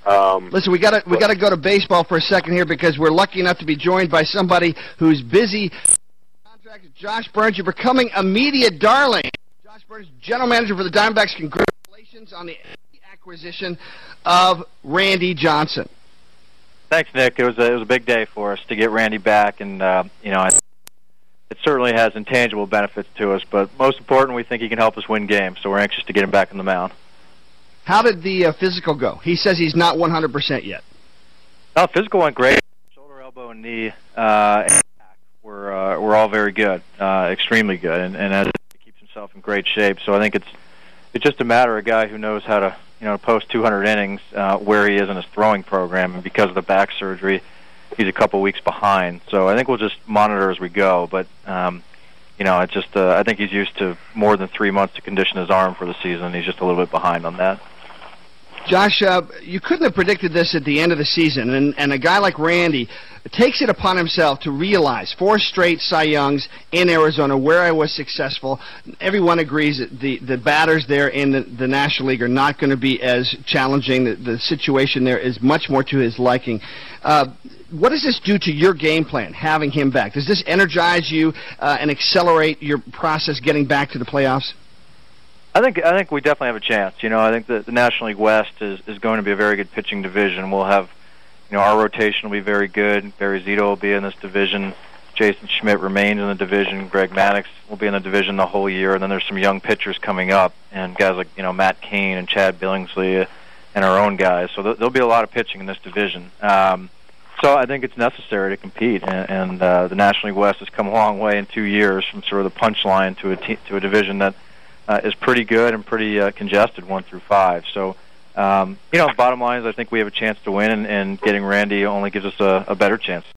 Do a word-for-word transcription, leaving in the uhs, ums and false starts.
Um, Listen, we got to we got to go to baseball for a second here because we're lucky enough to be joined by somebody who's busy. Contractor Josh Byrnes, you're becoming a media darling. Josh Byrnes, general manager for the Diamondbacks. Congratulations on the acquisition of Randy Johnson. Thanks, Nick. It was a, it was a big day for us to get Randy back, and uh, you know, it certainly has intangible benefits to us. But most important, we think he can help us win games. So we're anxious to get him back on the mound. How did the uh, physical go? He says he's not one hundred percent yet. No, physical went great. Shoulder, elbow, and knee uh, and back were uh, were all very good, uh, extremely good, and, and as he keeps himself in great shape. So I think it's it's just a matter of a guy who knows how to you know post two hundred innings uh, where he is in his throwing program, and because of the back surgery, he's a couple weeks behind. So I think we'll just monitor as we go. But um, you know, it's just uh, I think he's used to more than three months to condition his arm for the season. He's just a little bit behind on that. Josh, uh, you couldn't have predicted this at the end of the season, and, and a guy like Randy takes it upon himself to realize four straight Cy Youngs in Arizona where I was successful. Everyone agrees that the, the batters there in the, the National League are not going to be as challenging. The, the situation there is much more to his liking. Uh, what does this do to your game plan, having him back? Does this energize you uh, and accelerate your process getting back to the playoffs? I think I think we definitely have a chance. You know, I think that the National League West is, is going to be a very good pitching division. We'll have, you know, our rotation will be very good. Barry Zito will be in this division. Jason Schmidt remains in the division. Greg Maddux will be in the division the whole year. And then there's some young pitchers coming up, and guys like you know Matt Cain and Chad Billingsley, and our own guys. So th- there'll be a lot of pitching in this division. Um, so I think it's necessary to compete, and, and uh, the National League West has come a long way in two years from sort of the punchline to a te- to a division that. Uh, is pretty good and pretty uh, congested, one through five. So, um, you know, bottom line is I think we have a chance to win, and, and getting Randy only gives us a, a better chance.